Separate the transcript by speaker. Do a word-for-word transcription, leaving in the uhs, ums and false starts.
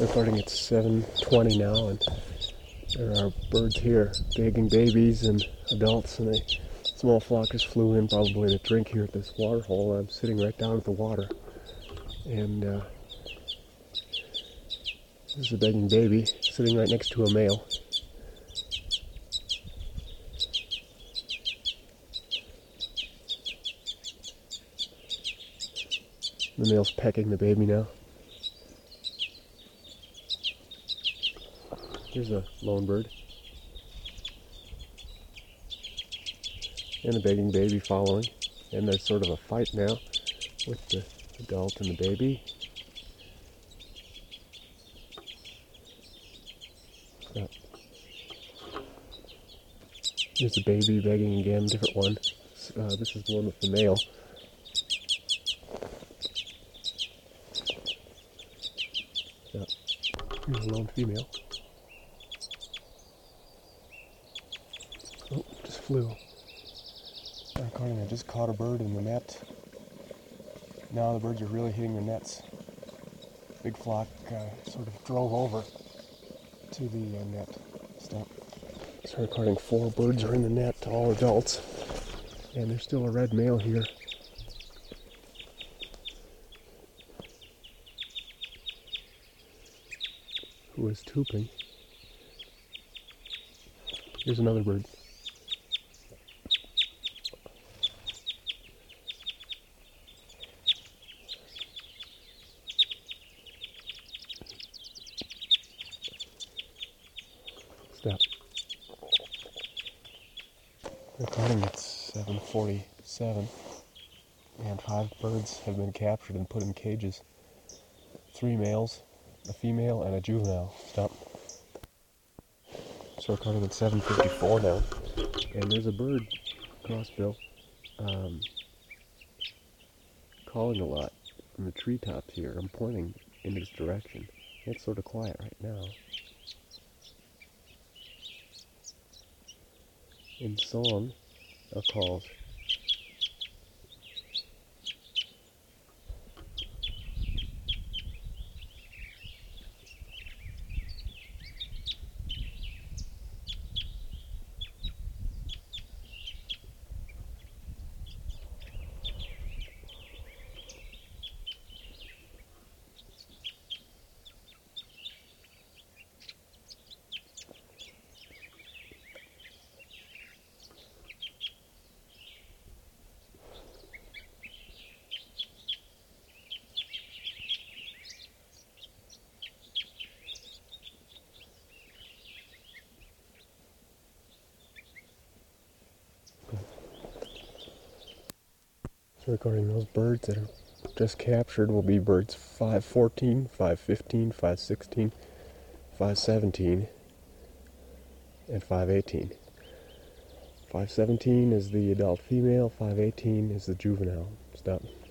Speaker 1: Recording at seven twenty now, and there are birds here, bagging babies and adults, and a small flock just flew in probably to drink here at this water hole. I'm sitting right down at the water, and uh, this is a begging baby sitting right next to a male. The male's pecking the baby now. Here's a lone bird. And a begging baby following. And there's sort of a fight now with the adult and the baby. Oh. Here's the baby begging again, different one. Uh, this is the one with the male. Yeah. Here's a lone female. Oh, just flew. I'm recording, I just caught a bird in the net. Now the birds are really hitting the nets. Big flock uh, sort of drove over to the uh, net. Stop. So recording four birds are in the net, all adults. And there's still a red male here. Who is tooping. Here's another bird. Stop. Recording at seven forty-seven, and five birds have been captured and put in cages. Three males, a female, and a juvenile. Stop. So recording at seven fifty-four now, and there's a bird, crossbill, um, calling a lot from the treetops here. I'm pointing in this direction. It's sort of quiet right now. In song, are calls. So recording those birds that are just captured will be birds five fourteen, five fifteen, five sixteen, five seventeen, and five eighteen. five seventeen is the adult female, five eighteen is the juvenile. Stop.